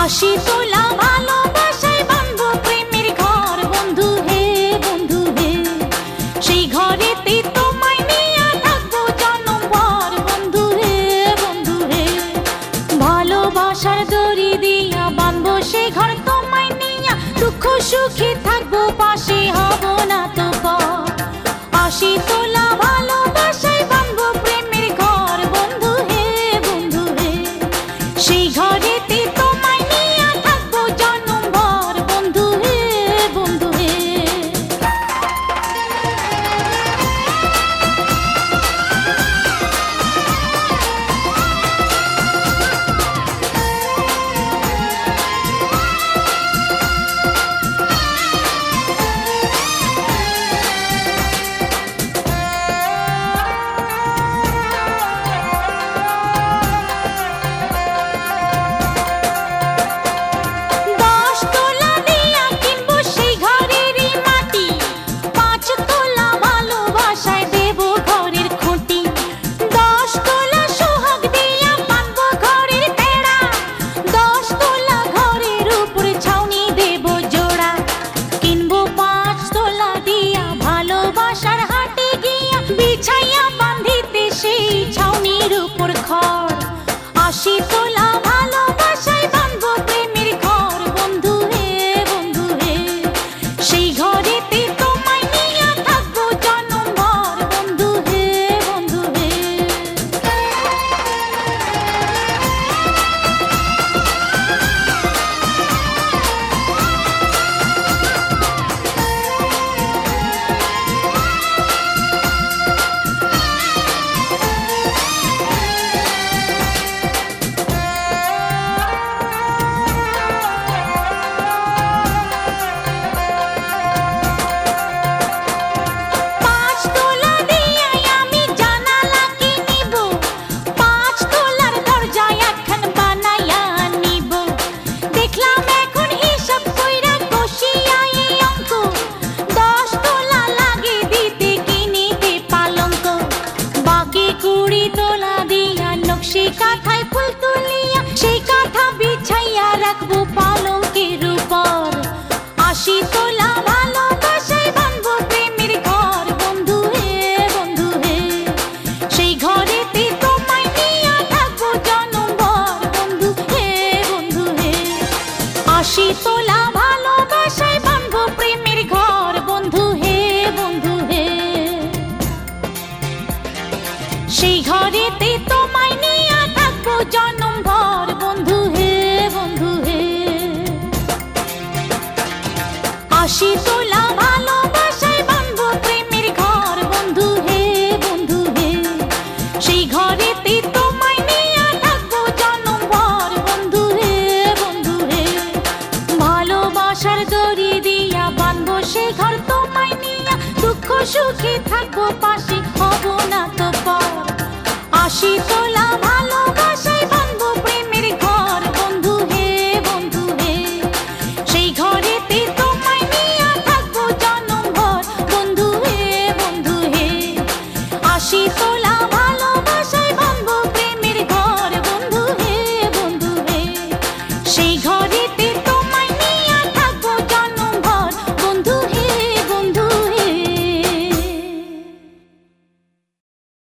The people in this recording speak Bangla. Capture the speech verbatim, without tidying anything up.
আশি তোলা ভালোবাসায় বাঁধবো প্রেমের ঘর বন্ধু হে বন্ধু হে, সেই ঘরেতে তোমায় নিয়ে থাকবো জন্মভর বন্ধু হে বন্ধু হে। ভালোবাসার দড়ি দিয়া বাঁধবো সেই ঘর তোমায় নিয়ে, দুঃখ সুখে থাকবো পাশে হব না তো পর। আশি তোলা ভালোবাসায় বাঁধবো প্রেমের ঘর বন্ধু হে বন্ধু হে, সেই ঘরেতে তোমায় নিয়ে থাকবো জন্মভর বন্ধু হে বন্ধু হে। আশি তোলা ভালোবাসায় বাঁধবো প্রেমের ঘর বন্ধু হে বন্ধু হে, সেই ঘরেতে তোমায় নিয়ে থাকবো জন্মভর বন্ধু হে বন্ধু হে। সেই কাঁথায় ফুল তুলিয়া সেই কাঁথা বিছাইয়া রাখবো পালঙ্কের উপর। আশি তোলা ভালোবাসায় বাঁধবো প্রেমের ঘর বন্ধু হে বন্ধু হে, সেই ঘরেতে তোমায় নিয়ে থাকবো জন্মভর বন্ধু হে বন্ধু হে। আশি তোলা ভালোবাসায় বাঁধবো প্রেমের ঘর বন্ধু হে বন্ধু হে, সেই ঘরেতে তোমায় নিয়ে থাকবো জন্মভর বন্ধু হে বন্ধু হে। আশি তোলা ভালোবাসায় বাঁধবো প্রেমের ঘর বন্ধু হে বন্ধু হে, সেই ঘরেতে তোমায় নিয়ে থাকবো জন্মভর বন্ধু হে বন্ধু হে। ভালোবাসার দড়ি দিয়া বাঁধবো সেই ঘর তোমায় নিয়ে, দুঃখ সুখে থাকবো।